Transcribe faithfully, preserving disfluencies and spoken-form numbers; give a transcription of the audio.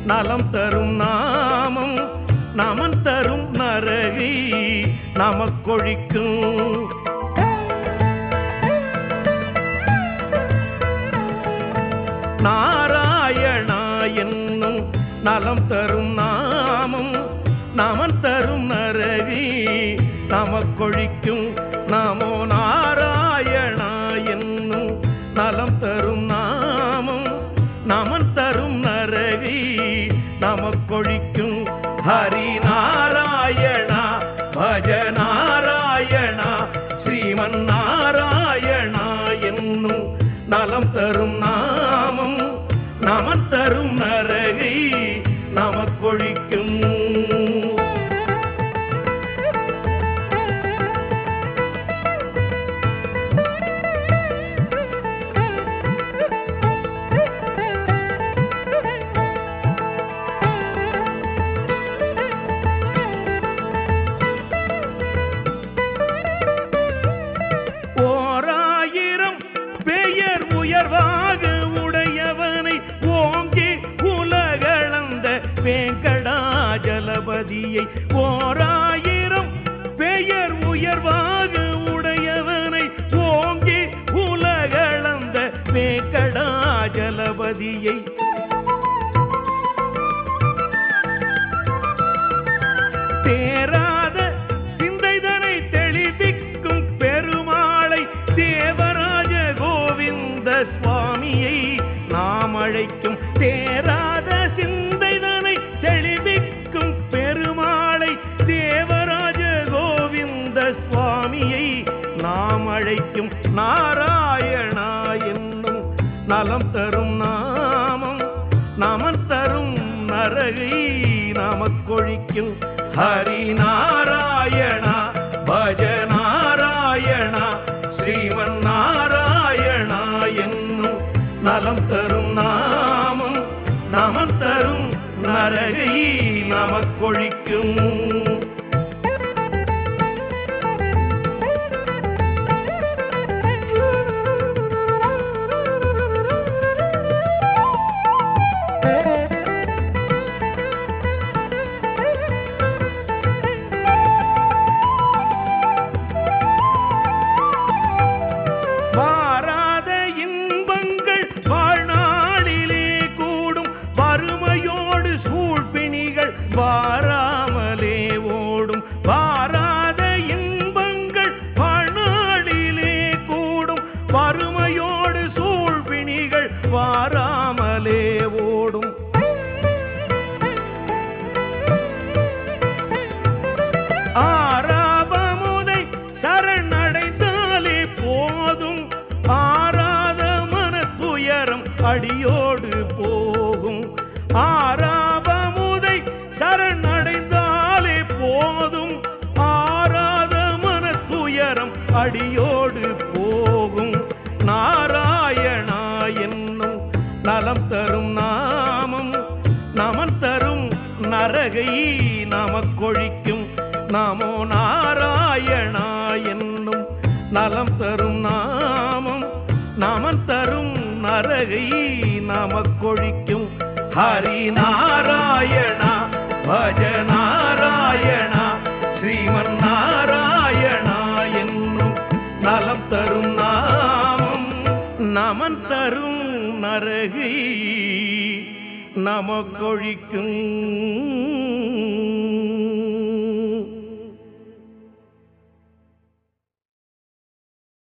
நலம் தரும் நாமம் நமன் தரும் நரகை நமக்கொழிக்கும். நாராயணா என்னும் நலம் தரும் நாமம் நமன் தரும் நரகை நமக்கொழிக்கும். நமோ நாராயணா என்னும் நலம் தரும் நாமம் நமன் தரும் நரகை நமக்கொழிக்கும். ஹரி நாராயணா பஜ நாராயணா ஸ்ரீமன் நாராயணா என்னும் நலம் தரும் நாமம் நமன் தரும் நரகை நமக்கொழிக்கும். வெங்கடாஜலபதியை ஓராயிரம் பெயர் உயர்வாக உடையவனை ஓங்கி உலகளந்த வெங்கடாஜலபதியை தேராத சிந்தைதனை தெளிவிக்கும் பெருமாளை தேவராஜ கோவிந்த சுவாமியை நாம் அழைக்கும். தேராத சிந்தைதனை தெளிவிக்கும் பெருமாளை தேவராஜ கோவிந்த சுவாமியை நாம் அழைக்கும். நாராயணா என்னும் நலம் தரும் நாமம் நமன் தரும் நரகை நமக்கொழிக்கும். ஹரி நாராயணா பஜ நாராயணா ஸ்ரீமன் நாராயணா என்னும் நலம் தரும் நாமம் நமன் தரும் நரகை நமக்கொழிக்கும். வாராத இன்பங்கள் வாழ்நாளிலே கூடும் வறுமையோடு சூழ்பிணிகள் வாராமலே ஓடும். வாராத இன்பங்கள் வாழ்நாளிலே கூடும் வறுமையோடு சூழ்பிணிகள் வாராமலே ஓடும். ஆராபமுதை சரணடைந்தாலே போதும் ஆராத மன துயரம் அடியோடு போகும். ஆராபமுதை சரணடைந்தாலே போதும் ஆராத மன துயரம் அடியோடு போகும். நாராயணா என்னும் நலம் தரும் நாமம் நமன் தரும் நரகை நமக்கொழிக்கும். நமோ நாராயணா என்னும் நலம் தரும் நாமம் நமன் தரும் நரகை நமக்கொழிக்கும். ஹரி நாராயணா பஜ நாராயணா ஸ்ரீமன் நாராயணா என்னும் நலம் தரும் நாமம் நமன் தரும் நரகை நமக்கொழிக்கும்.